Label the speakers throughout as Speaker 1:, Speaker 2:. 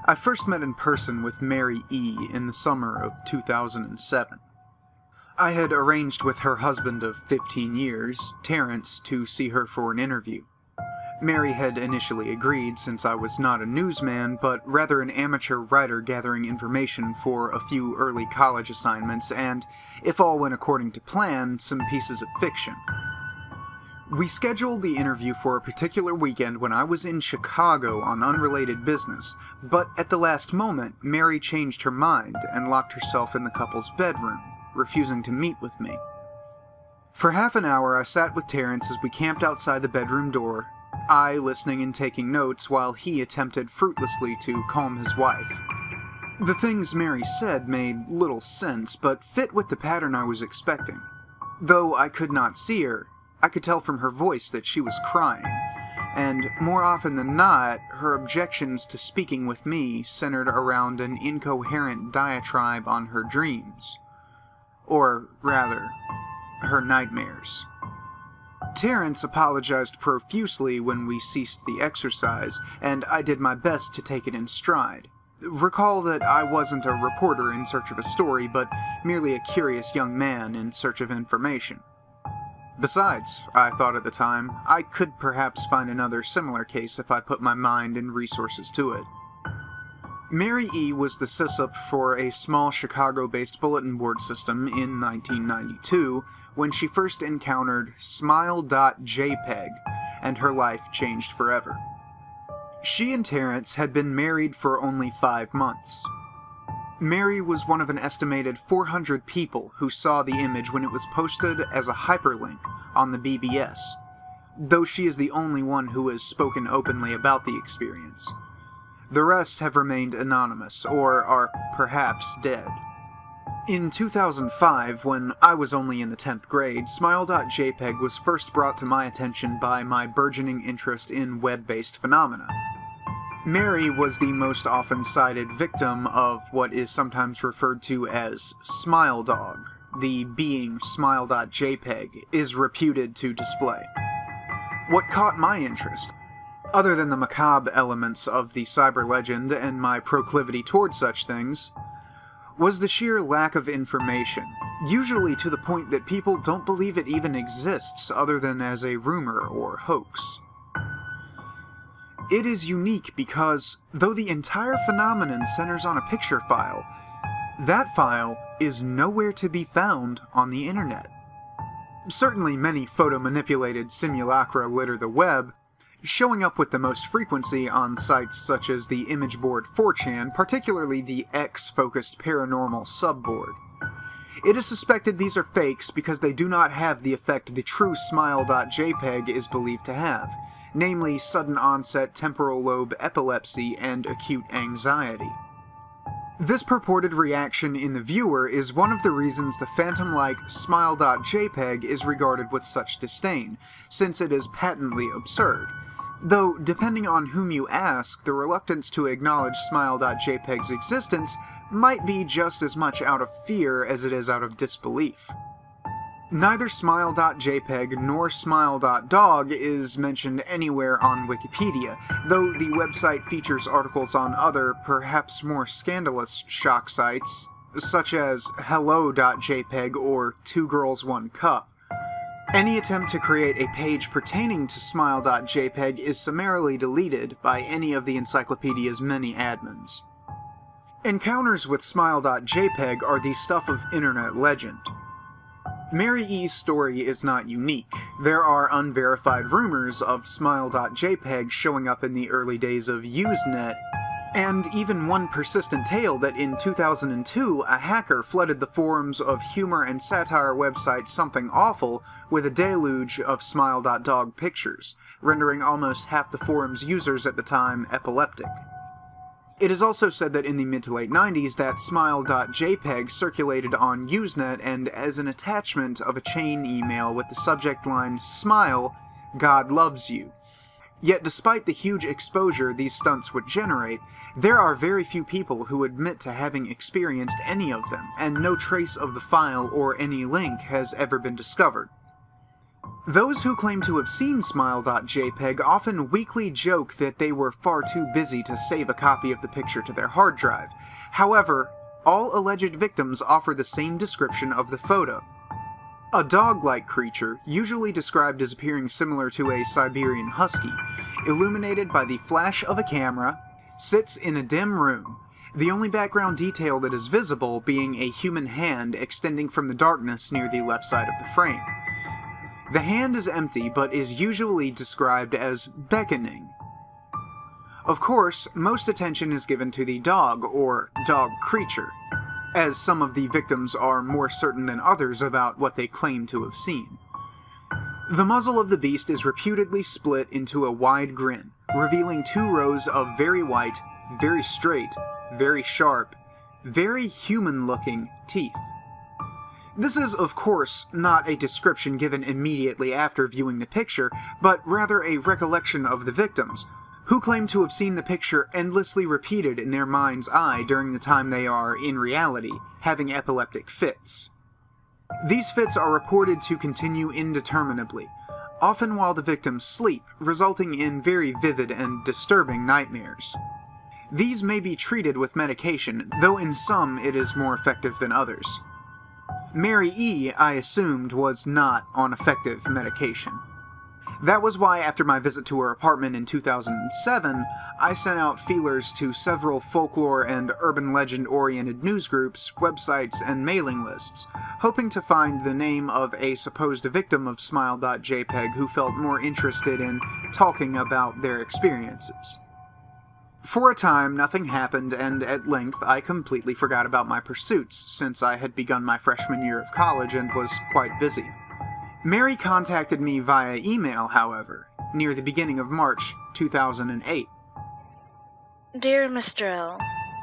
Speaker 1: I first met in person with Mary E. in the summer of 2007. I had arranged with her husband of 15 years, Terrence, to see her for an interview. Mary had initially agreed since I was not a newsman, but rather an amateur writer gathering information for a few early college assignments and, if all went according to plan, some pieces of fiction. We scheduled the interview for a particular weekend when I was in Chicago on unrelated business, but at the last moment, Mary changed her mind and locked herself in the couple's bedroom, refusing to meet with me. For half an hour, I sat with Terrence as we camped outside the bedroom door, I listening and taking notes while he attempted fruitlessly to calm his wife. The things Mary said made little sense, but fit with the pattern I was expecting. Though I could not see her, I could tell from her voice that she was crying, and more often than not, her objections to speaking with me centered around an incoherent diatribe on her dreams. Or, rather, her nightmares. Terrence apologized profusely when we ceased the exercise, and I did my best to take it in stride. Recall that I wasn't a reporter in search of a story, but merely a curious young man in search of information. Besides, I thought at the time, I could perhaps find another similar case if I put my mind and resources to it. Mary E. was the sysup for a small Chicago-based bulletin board system in 1992 when she first encountered Smile.jpg, and her life changed forever. She and Terrence had been married for only 5 months. Mary was one of an estimated 400 people who saw the image when it was posted as a hyperlink on the BBS, though she is the only one who has spoken openly about the experience. The rest have remained anonymous, or are perhaps dead. In 2005, when I was only in the 10th grade, Smile.jpg was first brought to my attention by my burgeoning interest in web-based phenomena. Mary was the most often cited victim of what is sometimes referred to as Smile Dog, the being Smile.jpg is reputed to display. What caught my interest, other than the macabre elements of the cyber legend and my proclivity towards such things, was the sheer lack of information, usually to the point that people don't believe it even exists other than as a rumor or hoax. It is unique because, though the entire phenomenon centers on a picture file, that file is nowhere to be found on the internet. Certainly many photo-manipulated simulacra litter the web, showing up with the most frequency on sites such as the image board 4chan, particularly the X-focused paranormal subboard. It is suspected these are fakes because they do not have the effect the true Smile.jpg is believed to have, namely sudden onset temporal lobe epilepsy and acute anxiety. This purported reaction in the viewer is one of the reasons the phantom-like Smile.jpg is regarded with such disdain, since it is patently absurd. Though, depending on whom you ask, the reluctance to acknowledge Smile.jpg's existence might be just as much out of fear as it is out of disbelief. Neither Smile.jpg nor Smile.dog is mentioned anywhere on Wikipedia, though the website features articles on other, perhaps more scandalous shock sites, such as Hello.jpg or Two Girls One Cup. Any attempt to create a page pertaining to Smile.jpg is summarily deleted by any of the encyclopedia's many admins. Encounters with Smile.jpg are the stuff of internet legend. Mary E.'s story is not unique. There are unverified rumors of Smile.jpg showing up in the early days of Usenet, and even one persistent tale that in 2002 a hacker flooded the forums of humor and satire website Something Awful with a deluge of Smile.dog pictures, rendering almost half the forum's users at the time epileptic. It is also said that in the mid to late 90s that Smile.jpg circulated on Usenet and as an attachment of a chain email with the subject line, "Smile, God loves you." Yet despite the huge exposure these stunts would generate, there are very few people who admit to having experienced any of them, and no trace of the file or any link has ever been discovered. Those who claim to have seen Smile.jpg often weakly joke that they were far too busy to save a copy of the picture to their hard drive. However, all alleged victims offer the same description of the photo. A dog-like creature, usually described as appearing similar to a Siberian husky, illuminated by the flash of a camera, sits in a dim room, the only background detail that is visible being a human hand extending from the darkness near the left side of the frame. The hand is empty, but is usually described as beckoning. Of course, most attention is given to the dog, or dog creature, as some of the victims are more certain than others about what they claim to have seen. The muzzle of the beast is reputedly split into a wide grin, revealing 2 rows of very white, very straight, very sharp, very human-looking teeth. This is, of course, not a description given immediately after viewing the picture, but rather a recollection of the victims, who claim to have seen the picture endlessly repeated in their mind's eye during the time they are, in reality, having epileptic fits. These fits are reported to continue indeterminably, often while the victims sleep, resulting in very vivid and disturbing nightmares. These may be treated with medication, though in some it is more effective than others. Mary E., I assumed, was not on effective medication. That was why, after my visit to her apartment in 2007, I sent out feelers to several folklore and urban legend-oriented news groups, websites, and mailing lists, hoping to find the name of a supposed victim of Smile.jpg who felt more interested in talking about their experiences. For a time, nothing happened, and at length I completely forgot about my pursuits, since I had begun my freshman year of college and was quite busy. Mary contacted me via email, however, near the beginning of March 2008.
Speaker 2: Dear Mr. L,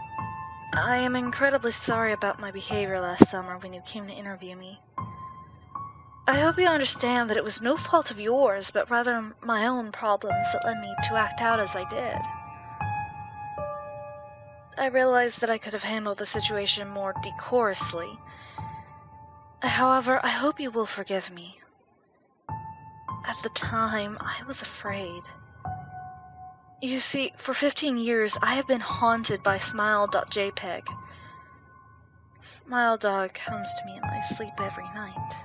Speaker 2: I am incredibly sorry about my behavior last summer when you came to interview me. I hope you understand that it was no fault of yours, but rather my own problems that led me to act out as I did. I realized that I could have handled the situation more decorously. However, I hope you will forgive me. At the time, I was afraid. You see, for 15 years, I have been haunted by Smile.jpg. Smile Dog comes to me in my sleep every night.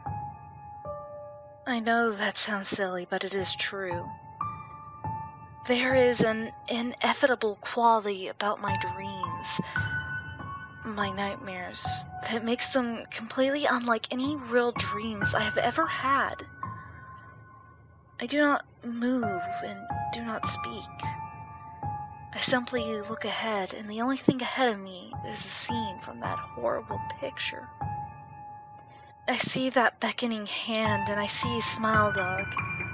Speaker 2: I know that sounds silly, but it is true. There is an inevitable quality about my dreams, my nightmares, that makes them completely unlike any real dreams I have ever had. I do not move and do not speak. I simply look ahead, and the only thing ahead of me is the scene from that horrible picture. I see that beckoning hand, and I see Smile Dog.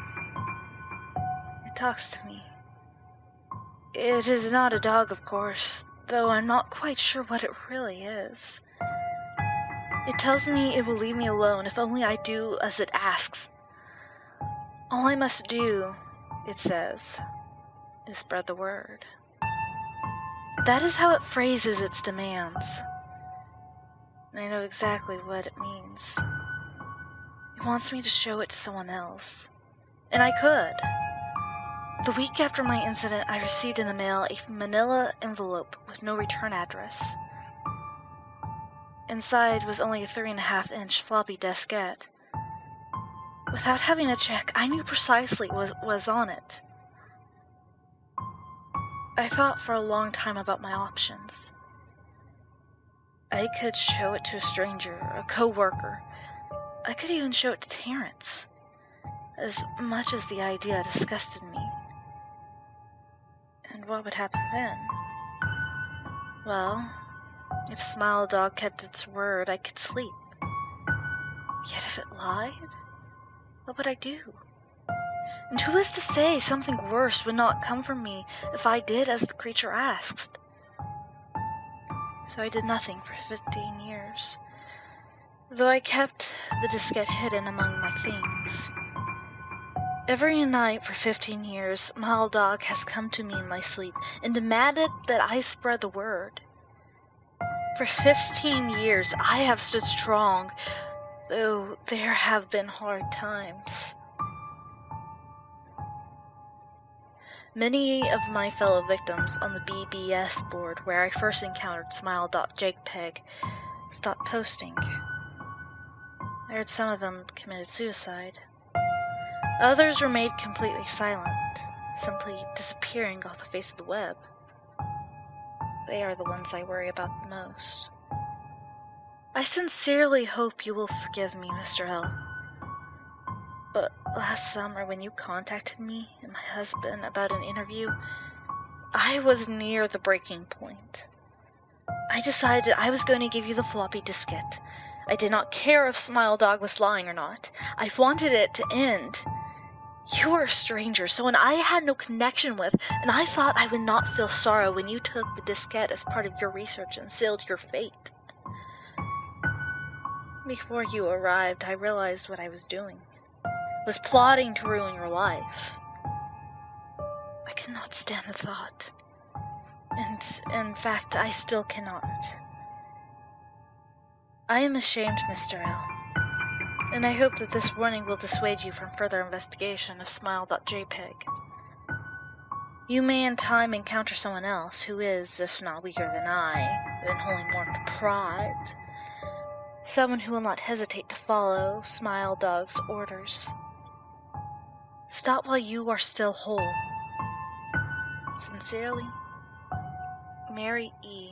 Speaker 2: It talks to me. It is not a dog, of course, though I'm not quite sure what it really is. It tells me it will leave me alone if only I do as it asks. All I must do, it says, is spread the word. That is how it phrases its demands. And I know exactly what it means. It wants me to show it to someone else. And I could. The week after my incident, I received in the mail a manila envelope with no return address. Inside was only a 3.5-inch floppy diskette. Without having to check, I knew precisely what was on it. I thought for a long time about my options. I could show it to a stranger, a co-worker. I could even show it to Terrence, as much as the idea disgusted me. And what would happen then? Well, if Smile Dog kept its word, I could sleep. Yet if it lied, what would I do? And who is to say something worse would not come from me if I did as the creature asked? So I did nothing for 15 years, though I kept the diskette hidden among my things. Every night for 15 years, Smile Dog has come to me in my sleep and demanded that I spread the word. For 15 years, I have stood strong, though there have been hard times. Many of my fellow victims on the BBS board where I first encountered Smile.jpg stopped posting. I heard some of them committed suicide. Others remained completely silent, simply disappearing off the face of the web. They are the ones I worry about the most. I sincerely hope you will forgive me, Mr. L. But last summer when you contacted me and my husband about an interview, I was near the breaking point. I decided I was going to give you the floppy diskette. I did not care if Smile Dog was lying or not. I wanted it to end. You were a stranger, someone I had no connection with, and I thought I would not feel sorrow when you took the diskette as part of your research and sealed your fate. Before you arrived, I realized what I was doing. Was plotting to ruin your life. I could not stand the thought. And, in fact, I still cannot. I am ashamed, Mr. L. And I hope that this warning will dissuade you from further investigation of Smile.jpg. You may in time encounter someone else who is, if not weaker than I, then wholly more to pride. Someone who will not hesitate to follow Smile Dog's orders. Stop while you are still whole. Sincerely, Mary E.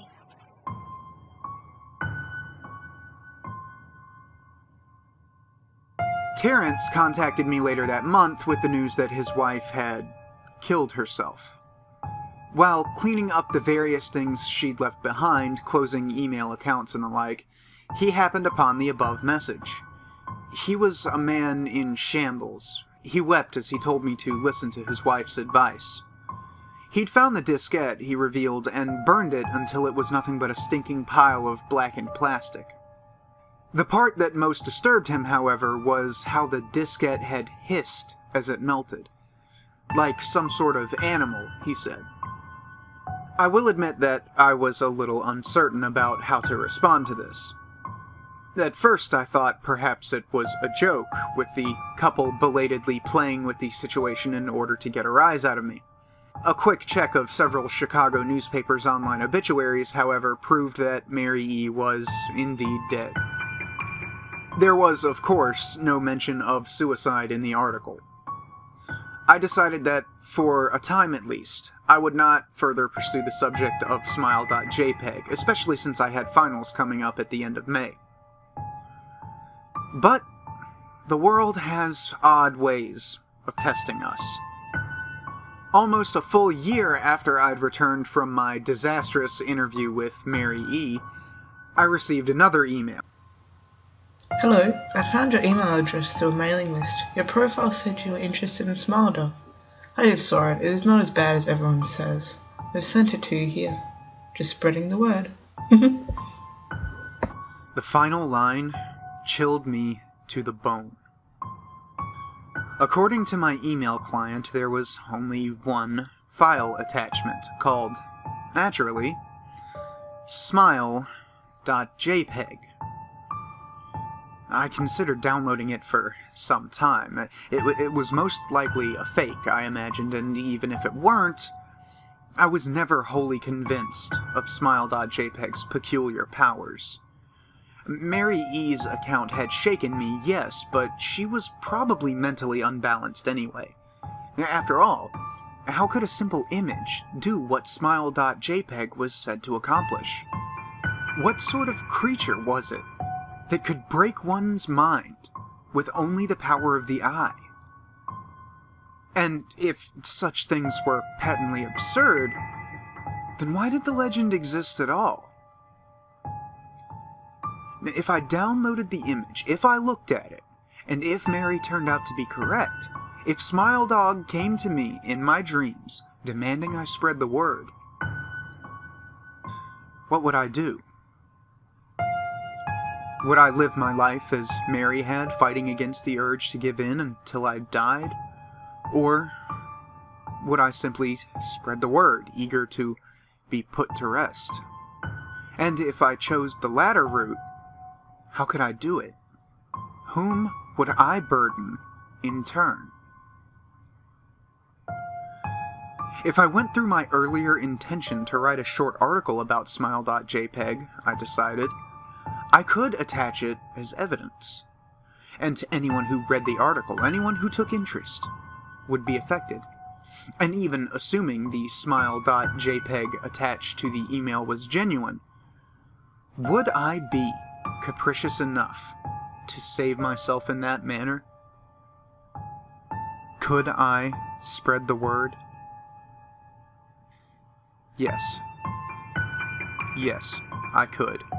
Speaker 1: Terrence contacted me later that month with the news that his wife had killed herself. While cleaning up the various things she'd left behind, closing email accounts and the like, he happened upon the above message. He was a man in shambles. He wept as he told me to listen to his wife's advice. He'd found the diskette, he revealed, and burned it until it was nothing but a stinking pile of blackened plastic. The part that most disturbed him, however, was how the diskette had hissed as it melted. Like some sort of animal, he said. I will admit that I was a little uncertain about how to respond to this. At first I thought perhaps it was a joke, with the couple belatedly playing with the situation in order to get a rise out of me. A quick check of several Chicago newspapers' online obituaries, however, proved that Mary E. was indeed dead. There was, of course, no mention of suicide in the article. I decided that, for a time at least, I would not further pursue the subject of Smile.jpg, especially since I had finals coming up at the end of May. But the world has odd ways of testing us. Almost a full year after I'd returned from my disastrous interview with Mary E., I received another email.
Speaker 3: Hello, I found your email address through a mailing list. Your profile said you were interested in Smile Dog. I just saw it. It is not as bad as everyone says. I've sent it to you here. Just spreading the word.
Speaker 1: The final line chilled me to the bone. According to my email client, there was only one file attachment called, naturally, Smile.jpg. I considered downloading it for some time. It was most likely a fake, I imagined, and even if it weren't, I was never wholly convinced of Smile.jpg's peculiar powers. Mary E.'s account had shaken me, yes, but she was probably mentally unbalanced anyway. After all, how could a simple image do what Smile.jpg was said to accomplish? What sort of creature was it that could break one's mind with only the power of the eye? And if such things were patently absurd, then why did the legend exist at all? If I downloaded the image, if I looked at it, and if Mary turned out to be correct, if Smile Dog came to me in my dreams, demanding I spread the word, what would I do? Would I live my life as Mary had, fighting against the urge to give in until I died? Or would I simply spread the word, eager to be put to rest? And if I chose the latter route, how could I do it? whom would I burden in turn? If I went through my earlier intention to write a short article about Smile.jpg, I decided, I could attach it as evidence. And anyone who read the article, anyone who took interest, would be affected. And even assuming the Smile.jpg attached to the email was genuine, would I be capricious enough to save myself in that manner? Could I spread the word? Yes. Yes, I could.